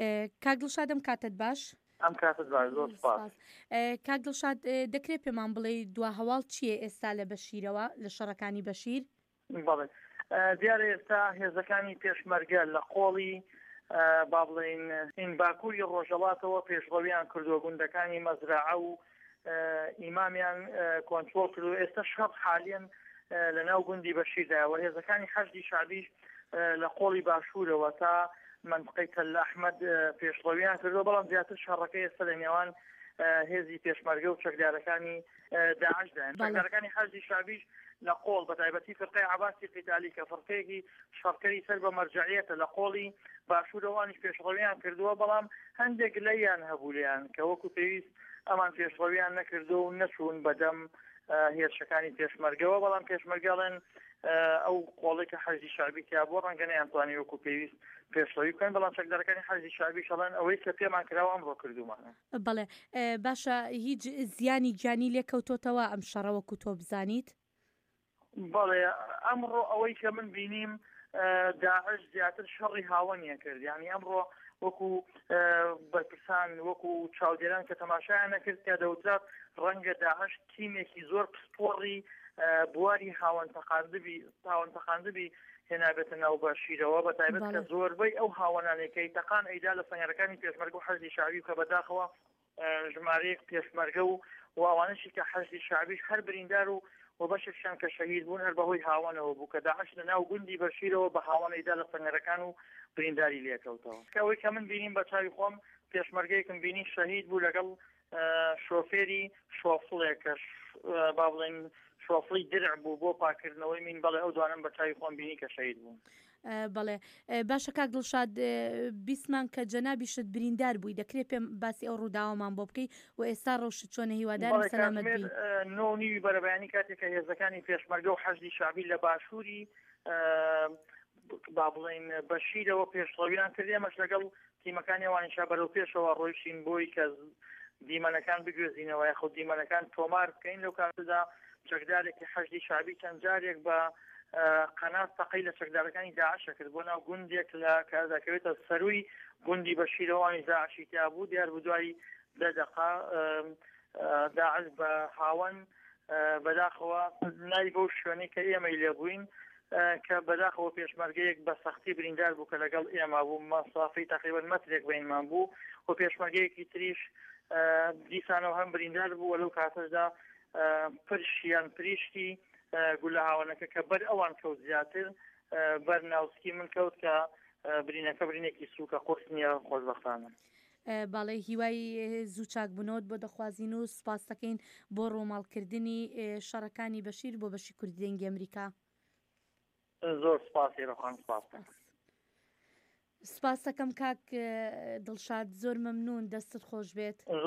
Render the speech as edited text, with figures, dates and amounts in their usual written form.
کاک دڵشاد ئەم کاتت باش؟ ئەم کاتت باش، زۆر سپاس. کاک دڵشاد دەکرێت پێمان بڵێ دوا هەواڵ چییە ئێستا لە بەشیرەوە لە شەڕەکانی بەشیر؟ بەڵێ دیارە ئێستا هێزەکانی پێشمەرگە لە قۆڵی با بڵێن این باکووری ڕۆژەڵاتەوە پێشڕەویان کردووە گوندەکانی مەزرعە و ئیمامیان کۆنترۆل کردو. ئێستا شەڕ حالیان لە ناو گوندی بەشیردایەوە هێزەکانی حەشدی شعبیش لە قۆڵی باشوورەوە تا منطقەی تەل ئەحمەد پێشڕەویان کردووە، بەڵام زیاتر شەڕەکەی ئێستا لە نێوان هێزی پێشمەرگە و چەکدارەکانی داعشدایان. چەکدارەکانی حەشدی شعبیش لە قۆڵ بە تایبەتی فەرقەی عەباسی قیتالی کە فەرقەیەکی شەڕکەری سەر بە مەرجەعیەتە لە قۆڵی باشوورەوانیش پێشڕەویان کردووە، بەڵام هەندێک لەیان هەبوو لیان کە وەکو پێویست ئەمان پێشڕەویان نەکردو و نەچوون بەدەم هێرشەکانی پێشمەرگەوە، بەڵام پێشمەرگەڵێن ئەو قۆڵی کە حەشدی شعبی تیا بۆ ڕەنگە نەیانتوانی وەکو پێویست پێشڕەوی بکەن، بەڵام چەکدارەکانی حەشدی شعبی شەڵێن ئەوەی کە پێمان کراوە ئەمڕۆ کردومانە. بەڵێ باشە، هیچ زیانی گیانی لێکەوتۆتەوە ئەم شەڕە وەکو تۆ بزانیت؟ بەڵێ ئەمڕۆ ئەوەی کە من بینیم داعش زیاتر شەڕی هاوەنیە کرد، یعنی ئەمڕۆ وەکو بەرپرسان وەکو چاودێران کە تەماشایان نەکرد کە دەوترات ڕەنگە داعش تیمێکی زۆر پسپۆڕی بواری هاوەنتەقاندبی هێنابێتە ناو بەشیرەوە، بە تایبەت کە زۆربەی ئەو هاوەنانێکەی تەقان ئەیدا لە سەنگەرەکانی پێشمەرگە و حەشدی شعبی کە بەداخەوە ژمارەیەک پێشمەرگە و ئەوانەشی کە حەشدی شعبیش هەر بریندار و بەشێکشان کە شەهید بوون هەر بەهۆی هاوانەوە بوو کە داعش لە ناو گوندی بەشیرەوە بە هاوانەیدا لە سەنگەرەکان و برینداری لێکەوتەوە. کەوەی کە من بینیم بە چاوی خۆم پێشمەرگەیەکم بینی شەهید بوو لەگەڵ شۆفێری شۆفڵێک کە با بڵێن شۆفڵی درع بوو بۆ پاکردنەوەی من، بەڵێ ئەو دوانم بە چاوی خۆم بینی کە شەهید بوون. بەڵێ باشە کاک دڵشاد، بیسمان کە جەنابیشت بریندار بووی، دەکرێت پێم باسی ئەو ڕووداوەمان بۆ بکەی و ئێستا ڕۆژت چۆنە؟ هیوادارم سەلامەت بی. 9 بەرەبەیانی کاتێک کە هێزەکانی پێشمەرگە و حەشدی شعبی لە باشووری با بڵێن بەشیرەوە پێشڕەویان کرد، ئێمەش لەگەڵ تیمەکانی ئەوانیشا بەرەو پێشەوە ڕۆیشتین بۆی کە دیمەنەکان بگوێزینەوە یاخۆ دیمەنەکان تۆمار بکەین. لەو کاتەدا چەکدارێکی حەشدی شعبی چەند جارێک بە قەنات تەقەی لە چەکدارەکانی داعشە کرد بۆ ناو گوندێک لە کەداکەوێتە سەرووی گوندی بەشیرەوانی داعشی تیا بوو. دیار بوو دوای 10 دقە داعش بە هاوەن بەداخەوە نای بەو شوێنەی کە ئێمەی لێبووین کە بەداخەوە پێشمەرگەیەک بە سەختی بریندار بوو کە لەگەڵ ئێمە بوو، مەسافەی تقریبەن مەترێک بینمان بوو و پێشمەرگەیەکی تریش دیسانەوە هەم بریندار بوو. لەو کاتەشدا پرشیان پریشتی گولە هاوەنەکە کە بەر ئەوان کەوت زیاتر بەر ناوسکی من کەوت کە برینەکە برینێکی سووکە قورس نییە خۆشبەختانە. باڵێ هیوای زوو چاکبوونەوەت بۆ دەخوازین و سپاس دەکەین بۆ ڕۆماڵکردنی شەڕەکانی بەشیر بۆ بەشی کوردی دەنگی ئەمریکا. زۆر سپاسی ڕۆخان سپاس دەکەم کاک دڵشاد، زۆر مەمنون، دەستت خۆش بێت.